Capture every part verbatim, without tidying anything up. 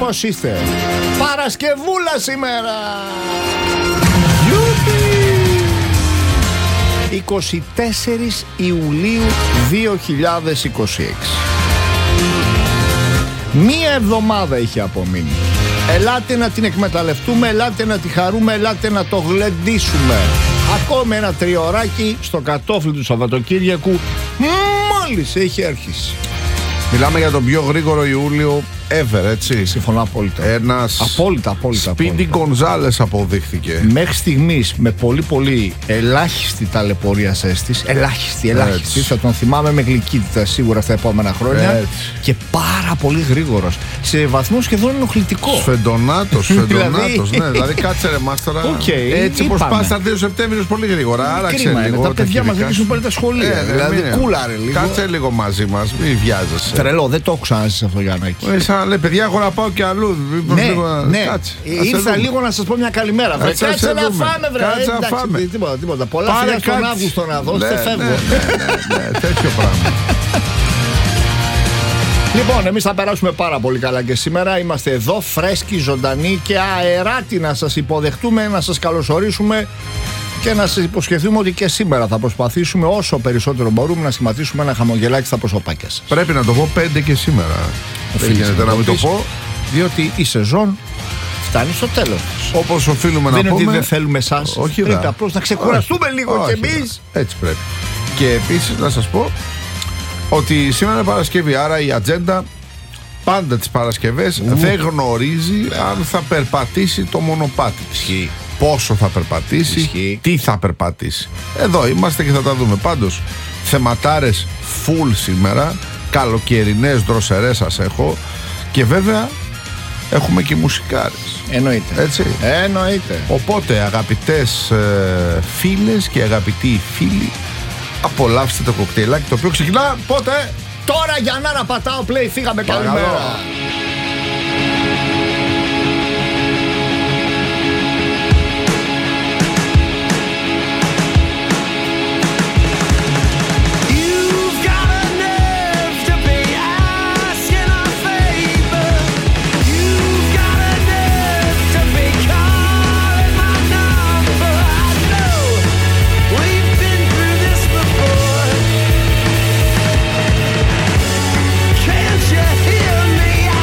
Ποιος είστε? Παρασκευούλα σήμερα. είκοσι τέσσερις Ιουλίου δύο χιλιάδες είκοσι έξι. Μία εβδομάδα έχει απομείνει. Ελάτε να την εκμεταλλευτούμε, ελάτε να τη χαρούμε, ελάτε να το γλεντήσουμε. Ακόμη ένα τριωράκι στο κατόφλι του Σαββατοκύριακου μόλις έχει αρχίσει. Μιλάμε για τον πιο γρήγορο Ιούλιο ever, έτσι. Συμφωνώ απόλυτα. Ένας απόλυτα, απόλυτα. Σπίντι Γκονζάλες αποδείχθηκε. Μέχρι στιγμής με πολύ πολύ ελάχιστη ταλαιπωρία ζέστης. Ελάχιστη, ελάχιστη. Έτσι. Θα τον θυμάμαι με γλυκύτητα σίγουρα στα επόμενα χρόνια. Έτσι. Και πάρα πολύ γρήγορος. Σε βαθμό σχεδόν ενοχλητικό. Σφεντονάτος, σφεντονάτος. Ναι, δηλαδή κάτσε ρε μάστορα. Okay, έτσι πως πας θα έρθει ο Σεπτέμβριος πολύ γρήγορα. Άραξε λίγο. Τα παιδιά μας δεν πάλι τα σχολεία. Ε, δηλαδή κούλαρε λίγο. Κάτσε λίγο μαζί μας, μην βιάζεσαι. Τρελό, δεν το έχω ξαναζήσει αυτό, Γιάννακη. Λέει, παιδιά, έχω να πάω και αλλού. Ναι, λίγο να... ναι. Κάτσε. Ήρθα λίγο να σας πω μια καλημέρα. Βρε. Κάτσε, κάτσε να φάμε, βρε. Κάτσε να φάμε. Τίποτα, τίποτα. Πολλά φιλιά στον Αύγουστο να δώσετε, ναι, φεύγω. Ναι, ναι, ναι, ναι, τέτοιο πράγμα. Λοιπόν, εμείς θα περάσουμε πάρα πολύ καλά και σήμερα. Είμαστε εδώ φρέσκοι, ζωντανοί και αεράτη να σας υποδεχτούμε, να σας καλωσορίσουμε και να σας υποσχεθούμε ότι και σήμερα θα προσπαθήσουμε όσο περισσότερο μπορούμε να σχηματίσουμε ένα χαμογελάκι στα προσωπάκια σας. Πρέπει να το πω πέντε και σήμερα. Δεν γίνεται να μην το πω. Διότι η σεζόν φτάνει στο τέλος. Όπως οφείλουμε δεν να πούμε. Δεν είναι ότι δεν θέλουμε εσάς. Όχι, πρέπει απλώς να ξεκουραστούμε όχι, λίγο όχι, κι εμείς. Έτσι πρέπει. Και επίσης να σας πω ότι σήμερα είναι Παρασκευή, άρα η ατζέντα πάντα τις Παρασκευές Ου. δεν γνωρίζει αν θα περπατήσει το μονοπάτι της. Πόσο θα περπατήσει, Ισχύει. τι θα περπατήσει. Εδώ είμαστε και θα τα δούμε. Πάντως, θεματάρες full σήμερα, καλοκαιρινές δροσερές σας έχω και βέβαια έχουμε και μουσικάρες. Εννοείται. Έτσι. Εννοείται. Οπότε αγαπητές ε, φίλες και αγαπητοί φίλοι, απολαύστε το κοκτέιλάκι το οποίο ξεκινά πότε? Τώρα για να πατάω play, φύγαμε. Καλημέρα. Can't you hear me?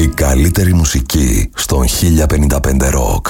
Η καλύτερη μουσική στον χίλια πενήντα πέντε Rock.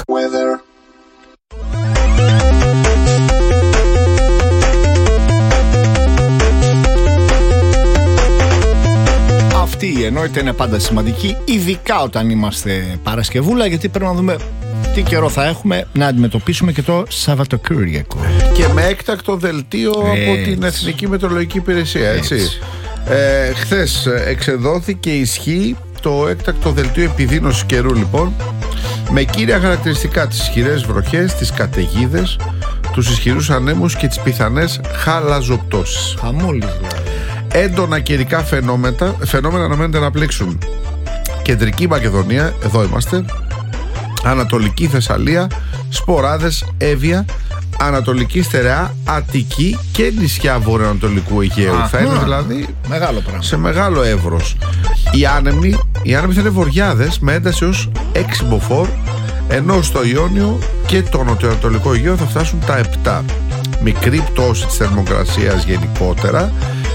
Αυτή η ενότητα είναι πάντα σημαντική, ειδικά όταν είμαστε Παρασκευούλα, γιατί πρέπει να δούμε τι καιρό θα έχουμε να αντιμετωπίσουμε και το Σαββατοκύριακο. Και με έκτακτο δελτίο έτσι. Από την Εθνική Μετεωρολογική Υπηρεσία, έτσι. έτσι. Ε, χθες εξεδόθηκε ισχύ το έκτακτο δελτίο επιδείνωσης καιρού, λοιπόν, με κύρια χαρακτηριστικά τις ισχυρές βροχές, τις καταιγίδες, τους ισχυρούς ανέμους και τις πιθανές χαλαζοπτώσεις. Χαμούλης δηλαδή. Έντονα καιρικά φαινόμενα, φαινόμενα αναμένεται να πλήξουν Κεντρική Μακεδονία, εδώ είμαστε, Ανατολική Θεσσαλία, Σποράδες, Εύβοια, Ανατολική Στερεά, Αττική και νησιά βορειοανατολικού Αιγαίου. Α, θα είναι δηλαδή μεγάλο πράγμα. Σε μεγάλο εύρος. Οι άνεμοι, οι άνεμοι θα είναι βορειάδες με ένταση ως έξι μποφόρ, ενώ στο Ιόνιο και το νοτιοανατολικό Αιγαίο θα φτάσουν τα επτά. Μικρή πτώση της θερμοκρασίας γενικότερα,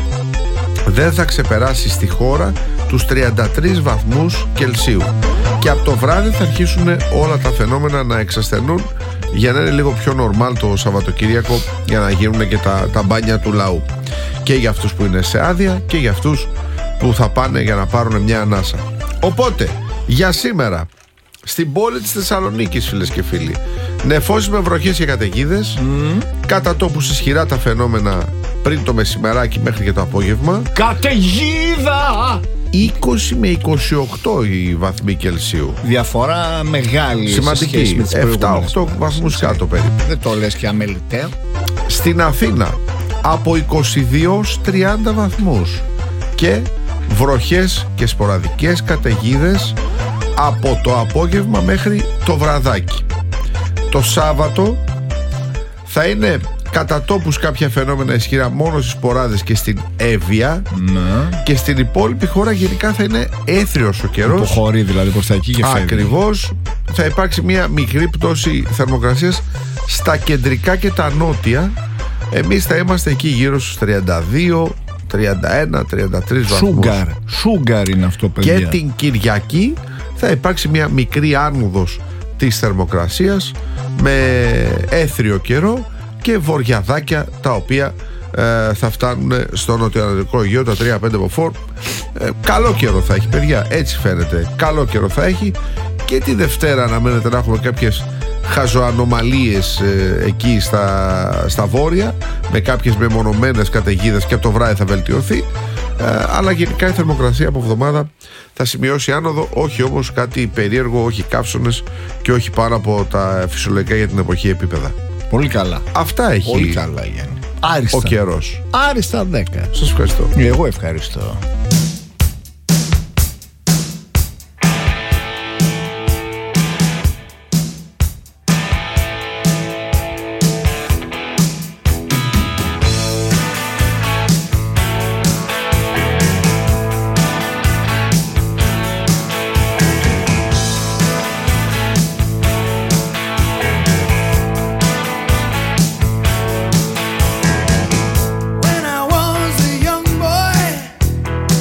δεν θα ξεπεράσει στη χώρα τους τριάντα τρεις βαθμούς Κελσίου. Και από το βράδυ θα αρχίσουν όλα τα φαινόμενα να εξασθενούν για να είναι λίγο πιο νορμάλ το Σαββατοκύριακο, για να γίνουν και τα, τα μπάνια του λαού. Και για αυτούς που είναι σε άδεια και για αυτούς που θα πάνε για να πάρουν μια ανάσα. Οπότε, για σήμερα, στην πόλη της Θεσσαλονίκης, φίλες και φίλοι, νεφώσεις με βροχές και καταιγίδες, mm. κατά τόπους ισχυρά τα φαινόμενα πριν το μεσημεράκι μέχρι και το απόγευμα. Καταιγίδα! είκοσι με είκοσι οκτώ οι βαθμοί Κελσίου. Διαφορά μεγάλη. Σημαντική. επτά οκτώ βαθμούς κάτω περίπου. Δεν το λες και αμεληταίο. Στην Αθήνα από είκοσι δύο έως τριάντα βαθμούς και βροχές και σποραδικές καταιγίδες από το απόγευμα μέχρι το βραδάκι. Το Σάββατο θα είναι κατά τόπους κάποια φαινόμενα ισχυρά μόνο στις Σποράδες και στην Εύβοια, ναι. Και στην υπόλοιπη χώρα γενικά θα είναι έθριος ο καιρός. Υποχωρεί δηλαδή προς τα εκεί και φεύγει. Ακριβώς. Θα υπάρξει μια μικρή πτώση θερμοκρασίας στα κεντρικά και τα νότια. Εμείς θα είμαστε εκεί γύρω στους τριάντα δύο, τριάντα ένα, τριάντα τρεις βαθμούς. Σούγκαρ, σούγκαρ είναι αυτό, παιδιά. Και την Κυριακή θα υπάρξει μια μικρή άνοδος της θερμοκρασίας με έθριο καιρό και βοριαδάκια τα οποία ε, θα φτάνουν στο νοτιοανατολικό Αιγαίο, τα τρία πέντε μποφόρ. ε, Καλό καιρό θα έχει, παιδιά, έτσι φαίνεται. Καλό καιρό θα έχει. Και τη Δευτέρα αναμένεται να έχουμε κάποιες χαζοανομαλίες ε, εκεί στα, στα βόρεια, με κάποιες μεμονωμένες καταιγίδες, και από το βράδυ θα βελτιωθεί. ε, Αλλά γενικά η θερμοκρασία από εβδομάδα θα σημειώσει άνοδο. Όχι όμως κάτι περίεργο, όχι καύσονες και όχι πάνω από τα φυσιολογικά για την εποχή επίπεδα. Πολύ καλά. Αυτά έχει. Πολύ καλά, Γιάννη. Άριστα. Ο καιρός. Άριστα δέκα. Σας ευχαριστώ. Εγώ ευχαριστώ. When I was a young boy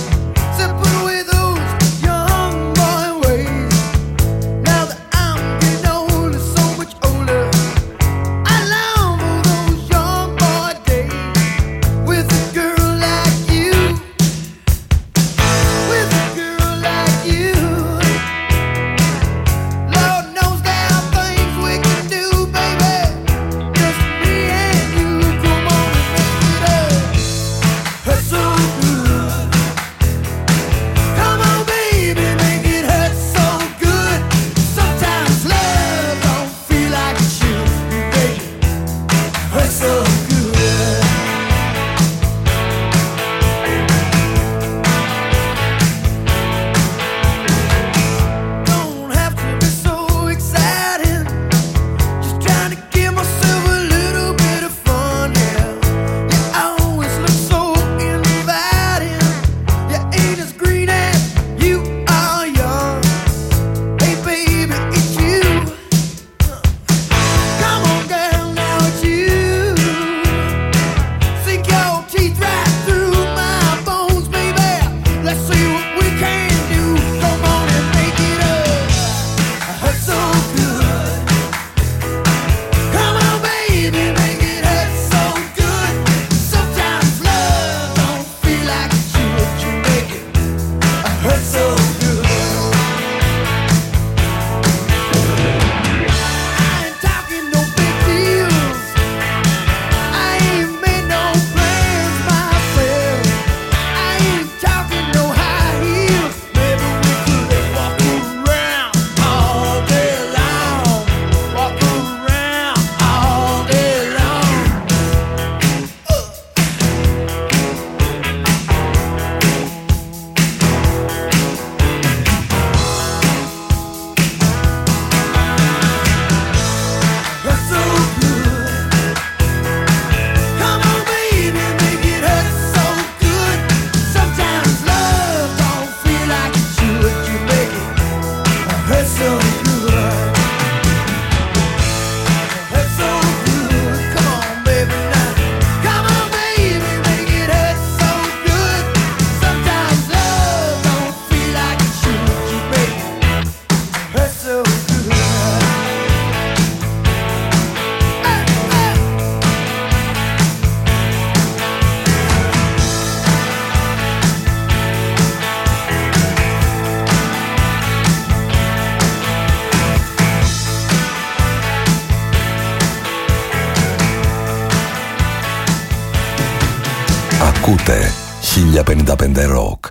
Ακούτε χίλια πενήντα πέντε Rock.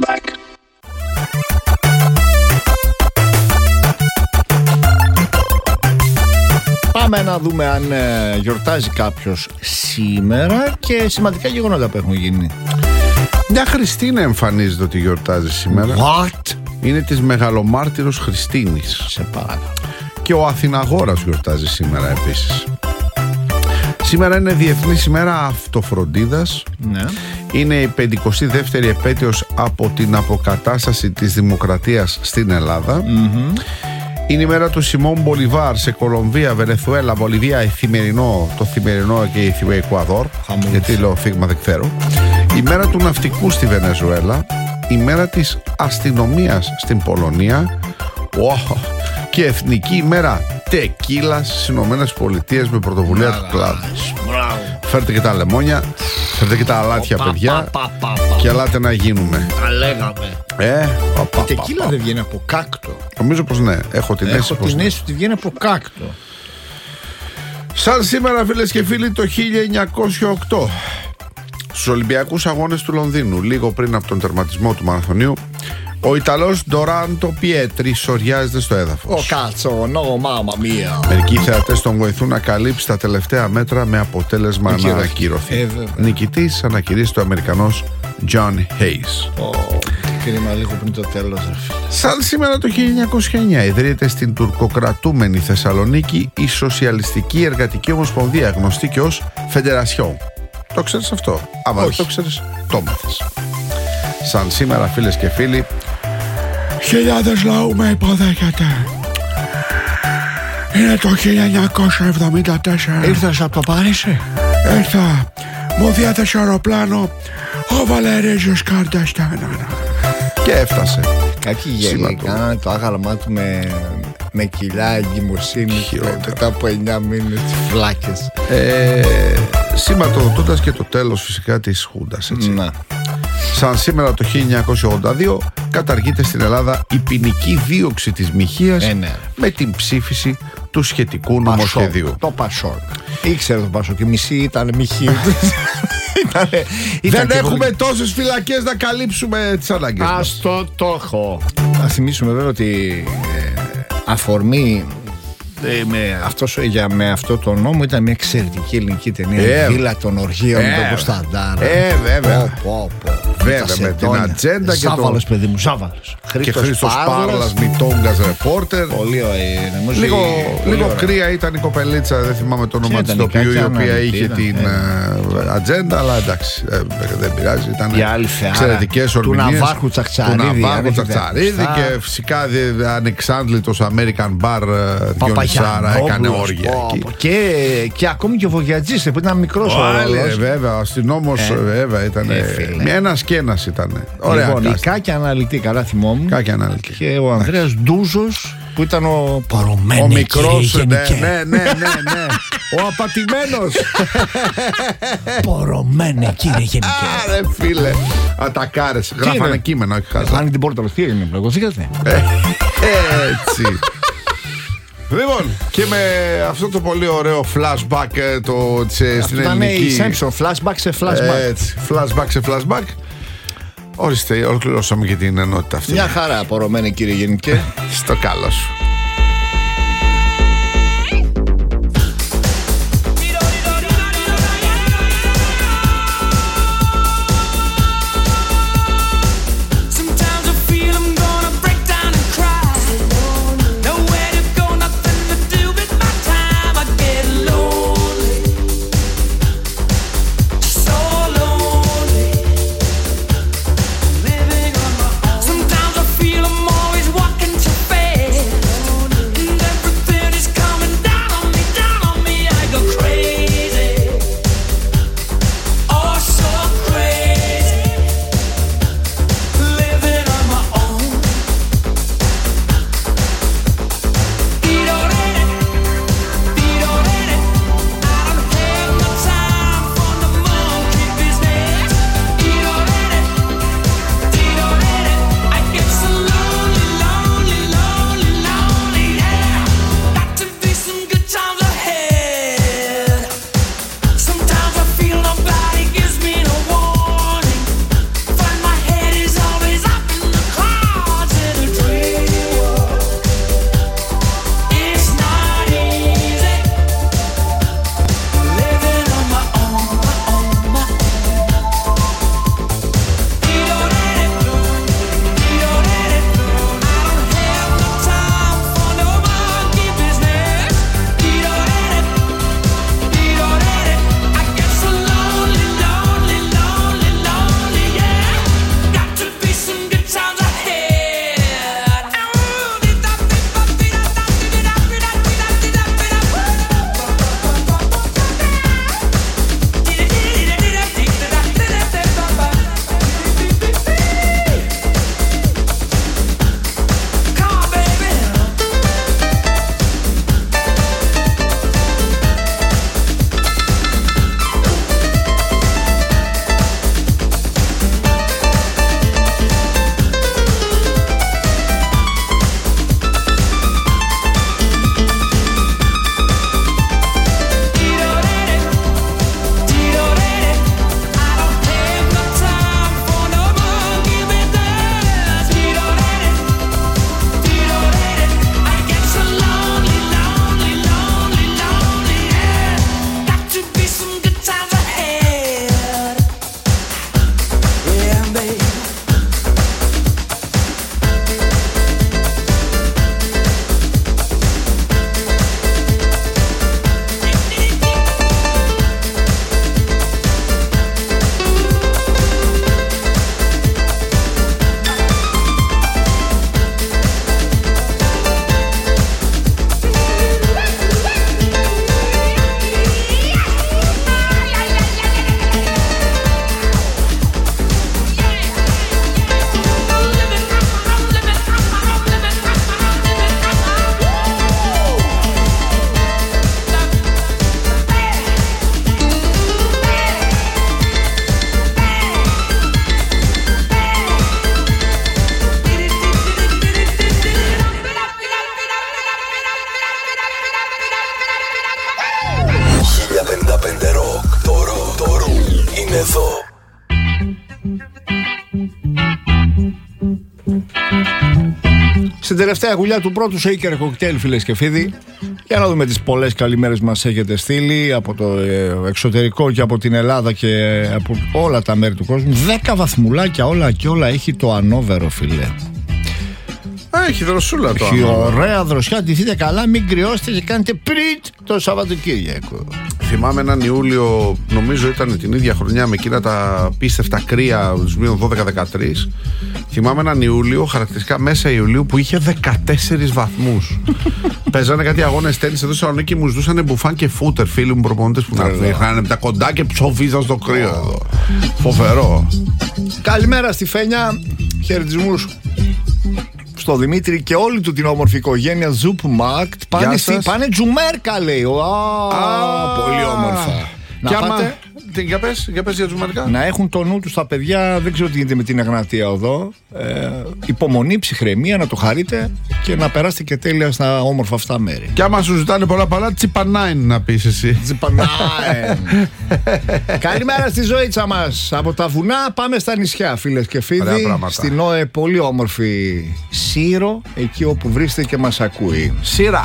Πάμε να δούμε αν ε, γιορτάζει κάποιος σήμερα και σημαντικά γεγονότα που έχουν γίνει. Μια Χριστίνα εμφανίζεται ότι γιορτάζει σήμερα. What? Είναι της Μεγαλομάρτυρος Χριστίνης. Σε παρακαλώ. Και ο Αθηναγόρας γιορτάζει σήμερα επίσης. Σήμερα είναι Διεθνής ημέρα αυτοφροντίδας. Ναι. Είναι η πενηκοστή δεύτερη επέτειος από την αποκατάσταση της δημοκρατίας στην Ελλάδα. Mm-hmm. Είναι η μέρα του Σιμών Μπολιβάρ σε Κολομβία, Βενεζουέλα, Βολιβία, Αιθιμερινό, το Θημερινό και η Εκουαδόρ. Γιατί λέω θίγμα δεν ξέρω. Η μέρα του ναυτικού στη Βενεζουέλα. Η μέρα της αστυνομίας στην Πολωνία. Oh. Και εθνική ημέρα τεκίλα στις Ηνωμένες Πολιτείες με πρωτοβουλία του κλάδου. Φέρτε και τα λεμόνια, φέρτε και τα αλάτια, παιδιά, και ελάτε να γίνουμε. Τα λέγαμε. Ε, Η τεκίλα δεν βγαίνει από κάκτο. Νομίζω πως ναι, έχω την αίσθηση πως ναι. ότι βγαίνει από κάκτο. Σαν σήμερα, φίλες και φίλοι, το χίλια εννιακόσια οκτώ, στους Ολυμπιακούς Αγώνες του Λονδίνου, λίγο πριν από τον τερματισμό του μαραθωνίου, ο Ιταλός Ντοράντο Πιέτρι σοριάζεται στο έδαφος. Ο κάτσο, νο, μάμα μία. Μερικοί θεατές τον βοηθούν να καλύψει τα τελευταία μέτρα με αποτέλεσμα να ανακυρωθεί. Ε, Νικητής ανακηρύσσεται ο Αμερικανός John Hayes. Oh, κρίμα λίγο πριν το τέλος. Σαν σήμερα το χίλια εννιακόσια εννιά ιδρύεται στην τουρκοκρατούμενη Θεσσαλονίκη η Σοσιαλιστική Εργατική Ομοσπονδία, γνωστή και ως Φεντερασιόν. Το ξέρεις αυτό? Άμα δεν το ξέρεις, το μάθες. Σαν σήμερα, φίλες και φίλοι, χιλιάδες λαού με υποδέχεται. Είναι το χίλια εννιακόσια εβδομήντα τέσσερα. Ήρθες από το Παρίσι? Ήρθα. Μου διέθεσε αεροπλάνο ο Βαλερίζιος Καρντεστένα. Και έφτασε. Κακή γενικά, το άγαλμά του με, με κοιλιά εγκυμοσύνη μετά από εννιά μήνες φλάκες. Ε, σηματοδοτώντας και το τέλος φυσικά της Χούντας, έτσι. Να. Σαν σήμερα το χίλια εννιακόσια ογδόντα δύο καταργείται στην Ελλάδα η ποινική δίωξη της μοιχείας, ε, ναι. με την ψήφιση του σχετικού νομοσχεδίου. Το Πασόκ. Ήξερε το Πασόκ και μισή ήταν μοιχή. Ήτανε, δεν έχουμε πολύ... τόσες φυλακές να καλύψουμε τις ανάγκες μας. Ας το το έχω. Να θυμίσουμε βέβαια ότι ε, αφορμή ε, με, αυτός, για, με αυτό το νόμο ήταν μια εξαιρετική ελληνική ταινία. Ε, η Βίλα των Οργείων, ε, με τον Κωνσταντάρα. Ε, βέβαια. Πω, πω, πω. Βέβαια, με την ατζέντα και το... Ζάβαλος, παιδί μου, Ζάβαλος. Και Χρήστος Παύλας, Μητόγκας ρεπόρτερ. Πολύ ωραία. Λίγο, λίγο κρύα ήταν η κοπελίτσα, δεν θυμάμαι το όνομα της τοπίου, η οποία είχε την ατζέντα, αλλά εντάξει, δεν πειράζει. Ήταν εξαιρετικές ορμηνίες. Του Ναβάρχου Τσακτσαρίδη. Του Ναβάρχου Τσακτσαρίδη και φυσικά ανεξάντλητος American Bar Διονυσάρα έκανε όργια εκεί. Και ακόμη και ο Βογιατζής που ήταν μικρός ο ρόλος. Βέβαια, ο αστυνόμος βέβαια ήταν. Ένας και ένας ήταν. Λοιπόν, η Κάκια Αναλυτή, καλά θυμόμουν. Κάκια Αναλυτή. Και ο Ανδρέας Ντούζος που ήταν ο παρωμένος. Ο μικρός, ναι, ναι, ναι, ναι, ναι. Ο απατημένος. Πορωμένε κύριε Γενικέ. Άρε φίλε. Ατακάρες. Γράφανε κείμενα, όχι χάζα. Άνει την πόρτα, τι έγινε, πλαγωθήκατε. Έτσι. Λοιπόν, και με αυτό το πολύ ωραίο flashback το, τσε, στην ελληνική. Ήταν η Simpson, flashback σε flashback. Έτσι, flashback σε flashback. Ορίστε, ολοκληρώσαμε και την ενότητα αυτή. Μια χαρά, απορρομένη κύριε Γενικέ. Στο καλό σου. Στην τελευταία γουλιά του πρώτου Shaker Cocktail, φίλες και φίλοι, για να δούμε τις πολλές καλημέρες μας έχετε στείλει από το εξωτερικό και από την Ελλάδα και από όλα τα μέρη του κόσμου. Δέκα βαθμουλάκια όλα και όλα έχει το ανώβερο, φίλε. Έχει δροσούλα το Έχει ανώβερο. ωραία δροσιά, ντυθείτε καλά, μην κρυώσετε και κάνετε πριτ το Σαββατοκύριακο. Θυμάμαι έναν Ιούλιο, νομίζω ήταν την ίδια χρονιά με εκείνα τα πίστευτα κρύα, τους μείον δώδεκα δεκατρία. Θυμάμαι έναν Ιούλιο, χαρακτηριστικά μέσα Ιουλίου, που είχε δεκατέσσερις βαθμούς. Παίζανε κάτι αγώνες τέννις εδώ στη Θεσσαλονίκη, μου ζητούσαν μπουφάν και φούτερ, φίλοι μου προπονητές που να έρθουν. Είχαν με τα κοντά και ψοφίζαν στο κρύο εδώ. Φοβερό. Καλημέρα στη Φένια, χαιρετισμούς στο Δημήτρη και όλη του την όμορφη οικογένεια Ζουπμακτ. Πάνε, στη, πάνε Τζουμέρκα, λέει. Α, πολύ όμορφα. Να και πάτε, άμα, τι, για πες, για πες για Τζουμέρκα. να έχουν το νου τους τα παιδιά, δεν ξέρω τι γίνεται με την Εγνατία εδώ. Ε, υπομονή, ψυχραιμία, να το χαρείτε και να περάσετε και τέλεια στα όμορφα αυτά μέρη. Και άμα σου ζητάνε πολλά πολλά, τσιπανάιν να πεις εσύ. Τσιπανάιν. Καλημέρα στη ζωήτσα μας. Από τα βουνά πάμε στα νησιά, φίλες και φίλοι. Στην ΟΕ πολύ όμορφη Σύρο, εκεί όπου βρίσκεται και μας ακούει. Σύρα.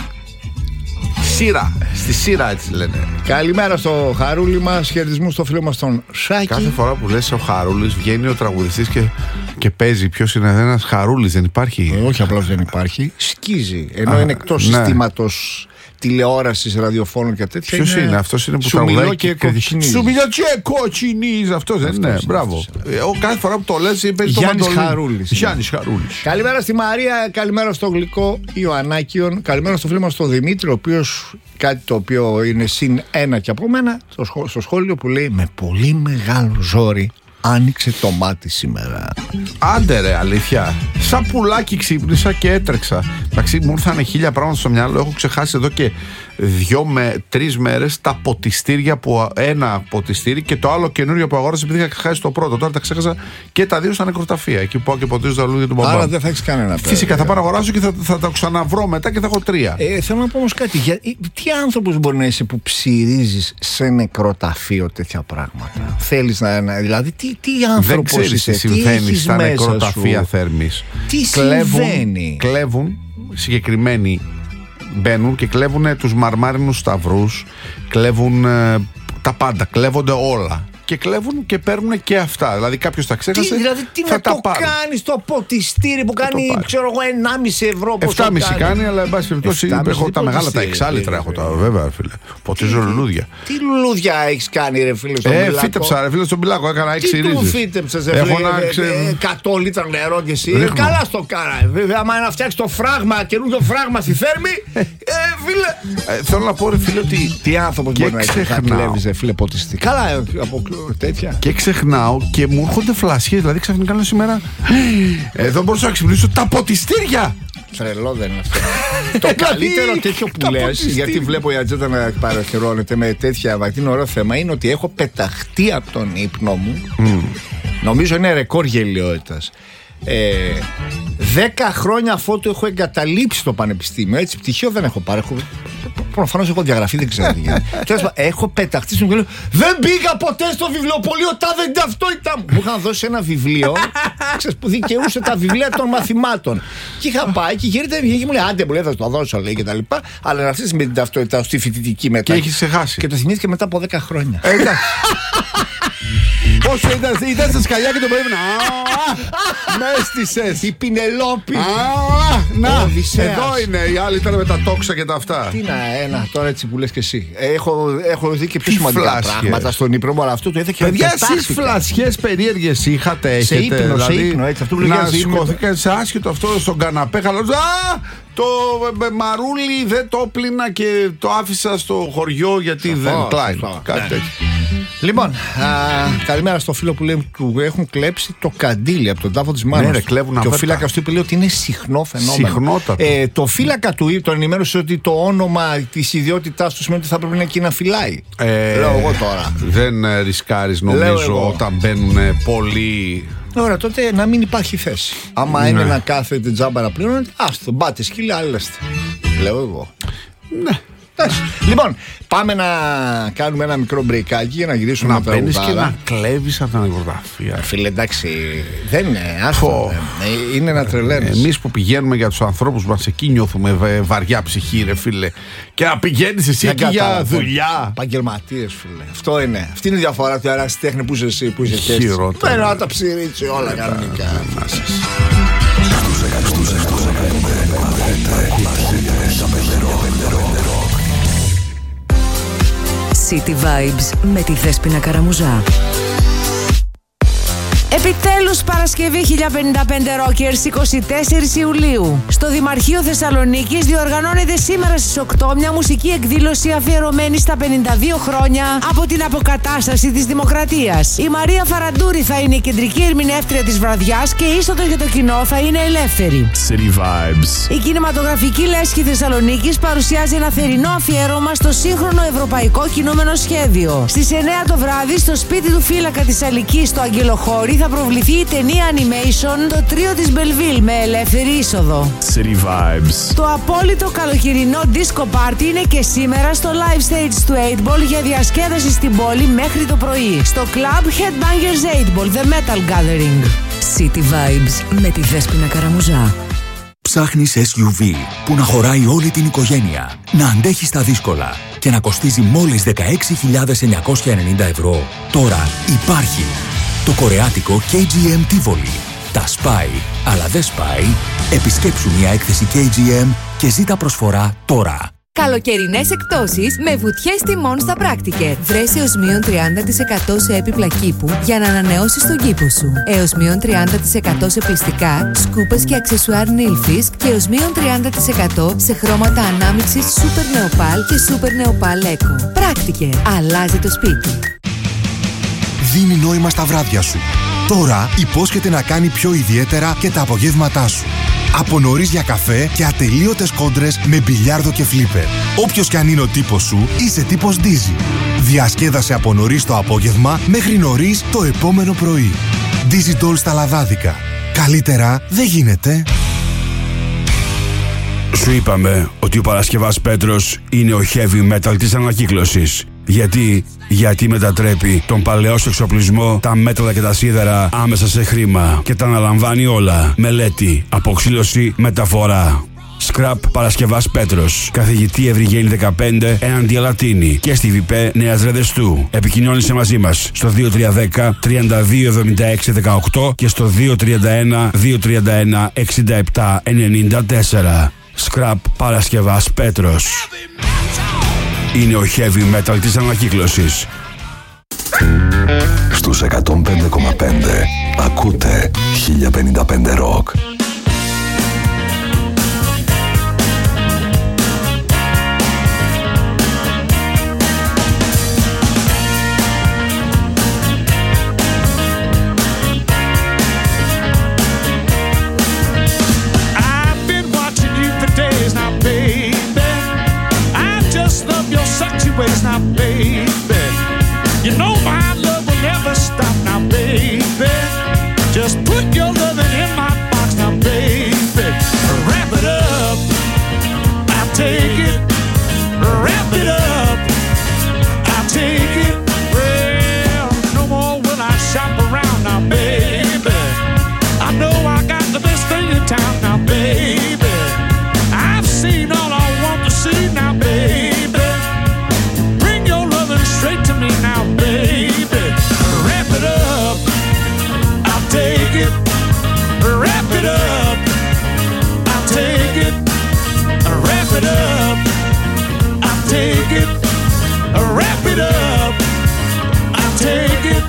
Σύρα. Στη Σύρα έτσι λένε. Καλημέρα στο Χαρούλη μας. Χαιρετισμού στο φίλο μας τον Σάκη. Κάθε φορά που λες ο Χαρούλης, βγαίνει ο τραγουδιστής και, και παίζει. Ποιος είναι ένας Χαρούλης, δεν υπάρχει. Ε, όχι απλώς δεν υπάρχει. Σκίζει. Ενώ Α, είναι εκτός ναι. συστήματος τηλεόρασης, ραδιοφώνων και τέτοια. Ποιος είναι, είναι αυτός είναι που Σου μιλώ τραγουδάει και κοκκινίζει. Σου μιλώ και κοκκινίζει. Αυτός δεν είναι. Μπράβο. Ε, ο, κάθε φορά που το λες παίζει το Γιάννης μαντολίνο. Χαρούλης. Γιάννης Χαρούλης. Καλημέρα στη Μαρία, καλημέρα στο γλυκό Ιωαννάκιον, καλημέρα στο φίλο μας τον Δημήτρη, ο οποίος κάτι το οποίο είναι συν ένα και από μένα στο, σχό, στο σχόλιο που λέει με πολύ μεγάλο ζόρι άνοιξε το μάτι σήμερα. Άντε ρε, αλήθεια. Σαν πουλάκι ξύπνησα και έτρεξα. Εντάξει, μου ήρθαν χίλια πράγματα στο μυαλό. Έχω ξεχάσει εδώ και δύο με τρεις μέρες τα ποτιστήρια που. Ένα ποτιστήρι και το άλλο καινούριο που αγόρασα επειδή είχα χάσει το πρώτο. Τώρα τα ξέχασα και τα δύο στα νεκροταφεία. Εκεί που πάω και ποτίζω τα λουλούδια του μπαμπά. Άρα δεν θα έχεις κανένα. Φυσικά θα πάω να αγοράσω και θα, θα τα ξαναβρω μετά και θα έχω τρία. Ε, θέλω να πω όμως κάτι. Για, τι άνθρωπος μπορεί να είσαι που ψηρίζεις σε νεκροταφείο τέτοια πράγματα? Θέλεις να. να δηλαδή, τι, τι άνθρωπος δεν ξέρεις είσαι, τι συμβαίνει στα μέσα νεκροταφεία σου. Θέρμης. Τι κλέβουν, συμβαίνει? Κλέβουν συγκεκριμένοι. Μπαίνουν και κλέβουν τους μαρμάρινους σταυρούς, κλέβουν ε, τα πάντα, κλέβονται όλα. Και κλέβουν και παίρνουν και αυτά. Δηλαδή κάποιος τα ξέχασε. Τι, δηλαδή, τι θα να τα το πάρουν. κάνει στο ποτιστήρι που κάνει, ξέρω εγώ, ενάμιση ευρώ. επτά κόμμα πέντε κάνει, αλλά εν πάση περιπτώσει έχω τα μεγάλα, τα εξάλιτρα έχω τα, βέβαια, φίλε. Ποτίζω λουλούδια. Τι λουλούδια έχεις κάνει, ρε φίλε, στον Ε, Πιλάκο? φύτεψα, ρε φίλε, στον Πιλάκο. Έκανα έξι Τι του ρίζες. φύτεψες, ρε Έχω φίλε, να ξε- εκατό λίτρα νερό κι εσύ. Ρίχνω. Καλά στο κάρα. Βέβαια, άμα να φτιάξει το φράγμα, καινούργιο φράγμα στη Θέρμη, ε, φίλε. Ε, θέλω να πω, ρε φίλε, ότι. Τι άνθρωπος Και μπορεί να έχει να ξεχνάω. κλέβεις, ρε φίλε, ποτιστή? Καλά, ε, από τέτοια. Και ξεχνάω και μου έρχονται φλασιές. Δηλαδή ξαφνικά λέω σήμερα. Εδώ μπορούσα να ξυπνήσω τα ποτιστήρια! Τρελό δεν είναι αυτό. Το καλύτερο τέτοιο που τα λες, ποτιστήρια. γιατί βλέπω η ατζέντα να παραχειρώνεται με τέτοια βακτή, είναι ωραίο θέμα, είναι ότι έχω πεταχτεί από τον ύπνο μου. Νομίζω είναι ρεκόρ γελιότητας. Ε, δέκα χρόνια αφού το έχω εγκαταλείψει το πανεπιστήμιο. Έτσι, πτυχίο δεν έχω πάρει. Έχω, προφανώς έχω διαγραφεί, δεν ξέρω τι γίνεται. Τέλος πάντων, έχω πεταχτεί στον βιβλίο. Δεν πήγα ποτέ στο βιβλιοπωλείο, τάδε την ταυτότητά μου. Μου είχαν δώσει ένα βιβλίο, ξέρεις, που δικαιούσε τα βιβλία των μαθημάτων. Και είχα πάει και γύρεται και μου λέει: Άντε, μου λέει, θα το δώσω, λέει, και τα λοιπά. Αλλά να αφήσει με την ταυτότητά στη φοιτητική μετά. Και έχεις ξεχάσει. Και το θυμήθηκε μετά από δέκα χρόνια. Πόσο ήταν, ήταν στα σκαλιά και το περίμενα. Με έστησες. Η Πινελόπη. Να, Οδυσσέας. εδώ είναι. Οι άλλοι ήταν με τα τόξα και τα αυτά. Τι να, ένα τώρα έτσι που λες και εσύ. Έχω, έχω δει και πιο Τι σημαντικά φλάσιες. πράγματα στον ύπνο μου, αλλά αυτό το είδα και Παιδιά, πετάχτηκα. εσείς φλασιές περίεργες είχατε, Σε έχετε? ύπνο, σε δηλαδή, ύπνο, έτσι, αυτό που να λέγανε ύπνο. σηκώθηκα σε άσχετο αυτό στον καναπέ, χαλός. Α, το ε, μαρούλι δεν το πλήνα και το άφησα στο χωριό γιατί Σωστό, δεν κλάει. σωστό. Κάτι Ναι. τέτοιο. Λοιπόν, α, καλημέρα στο φίλο που λέει του έχουν κλέψει το καντήλι από τον τάφο της μάνας. Ναι, ρε, του. κλέβουν Και ο αβέρτα. φύλακας του είπε λέει ότι είναι συχνό φαινόμενο. Συχνότατο. Ε, το φύλακα του τον ενημέρωσε ότι το όνομα της ιδιότητάς του σημαίνει ότι θα πρέπει να είναι εκεί να φυλάει. Ε, Λέω εγώ τώρα. Δεν ε, ρισκάρεις Λέω νομίζω εγώ. όταν μπαίνουν πολύ. Ωραία, τότε να μην υπάρχει θέση. Άμα Ναι. είναι να κάθεται τζάμπα να πληρώνεται, άστο, μπάτε σκύλα, άλλαστε. Λέω εγώ. Ναι. Λοιπόν, πάμε να κάνουμε ένα μικρό μπρικάκι για να γυρίσουμε να τα μπαίνεις τραγουδάρα. και να κλέβεις από τα νεκροταφεία. Φίλε, εντάξει, δεν είναι άστο. Είναι να τρελαίνεις. Εμείς που πηγαίνουμε για τους ανθρώπους μας, εκεί νιώθουμε βε- βαριά ψυχή, ρε φίλε. Και να πηγαίνεις εσύ εκεί για δουλειά. Επαγγελματίες, φίλε. Αυτό είναι. Αυτή είναι η διαφορά του ερασιτέχνη που είσαι εσύ, που είσαι και έτσι. Χειρότερα. Πρέπει να τα ψηρίξει όλα κανονικά. City Vibes με τη Δέσποινα Καραμουζά. Επιτέλους Παρασκευή χίλια πενήντα πέντε Rockers είκοσι τέσσερις Ιουλίου. Στο Δημαρχείο Θεσσαλονίκης διοργανώνεται σήμερα στις οκτώ μια μουσική εκδήλωση αφιερωμένη στα πενήντα δύο χρόνια από την αποκατάσταση της Δημοκρατίας. Η Μαρία Φαραντούρη θα είναι η κεντρική ερμηνεύτρια της βραδιάς και η είσοδος για το κοινό θα είναι ελεύθερη. City Vibes. Η κινηματογραφική λέσχη Θεσσαλονίκης παρουσιάζει ένα θερινό αφιέρωμα στο σύγχρονο ευρωπαϊκό κινούμενο σχέδιο. Στις εννιά το βράδυ στο σπίτι του φύλακα της Αλικής στο Αγγελοχώρι θα προβληθεί η ταινία animation Το Τρίο της Μπελβίλ με ελεύθερη είσοδο. City Vibes. Το απόλυτο καλοκαιρινό disco party είναι και σήμερα στο live stage του eight ball για διασκέδαση στην πόλη μέχρι το πρωί. Στο club Headbangers eight ball, The Metal Gathering. City Vibes με τη Δέσποινα Καραμουζά. Ψάχνεις ες γιου βι που να χωράει όλη την οικογένεια, να αντέχει στα δύσκολα και να κοστίζει μόλις δεκαέξι χιλιάδες εννιακόσια ενενήντα ευρώ. Τώρα υπάρχει το κορεάτικο κέι τζι εμ Tivoli. Τα σπάει, αλλά δεν σπάει. Επισκέψου μια έκθεση κέι τζι εμ και ζήτα προσφορά τώρα. Καλοκαιρινές εκπτώσεις με βουτιές τιμών στα Practiker. Βρες έως μείον τριάντα τοις εκατό σε έπιπλα κήπου για να ανανεώσεις τον κήπο σου. Έως μείον τριάντα τοις εκατό σε πλυστικά, σκούπες και αξεσουάρ Nilfisk και έως μείον τριάντα τοις εκατό σε χρώματα ανάμειξης Super Neopal και Super Neopal Eco. Practiker. Αλλάζει το σπίτι. Δίνει νόημα στα βράδια σου. Τώρα υπόσχεται να κάνει πιο ιδιαίτερα και τα απογεύματά σου. Από νωρίς για καφέ και ατελείωτες κόντρες με μπιλιάρδο και φλίπερ. Όποιος κι αν είναι ο τύπος σου, είσαι τύπος Dizzy. Διασκέδασε από νωρίς το απόγευμα μέχρι νωρίς το επόμενο πρωί. Dizzy Doll στα λαδάδικα. Καλύτερα δεν γίνεται. Σου είπαμε ότι ο Παρασκευάς Πέτρος είναι ο heavy metal της ανακύκλωσης. Γιατί, γιατί μετατρέπει τον παλαιό σου εξοπλισμό, τα μέταλλα και τα σίδερα άμεσα σε χρήμα και τα αναλαμβάνει όλα. Μελέτη, αποξήλωση, μεταφορά. Σκραπ Παρασκευάς Πέτρος. Καθηγητή Ευρυγένη δεκαπέντε έναντι Αλατίνη και στη ΒΙΠΕ Νέας Ρεδεστού. Επικοινώνησε μαζί μας στο δύο τρία ένα μηδέν τριάντα δύο εβδομήντα έξι δεκαοκτώ και στο δύο τρία ένα δύο τρία ένα εξήντα επτά ενενήντα τέσσερα. Σκραπ Παρασκευάς Πέτρος. Είναι ο heavy metal της ανακύκλωσης. Στους εκατόν πέντε κόμμα πέντε ακούτε χίλια πενήντα πέντε Rock. Ways now, baby. You know my love will never stop now, baby. Just put your loving in my box now, baby. Wrap it up, I'll take it. Wrap it up, I'll take it. Well, no more will I shop around now, baby. I know I got the best thing in town now, baby. I've seen all I want to see now, baby. Straight to me now, baby. Wrap it up, I'll take it. Wrap it up, I'll take it. Wrap it up, I'll take it. Wrap it up, I'll take it.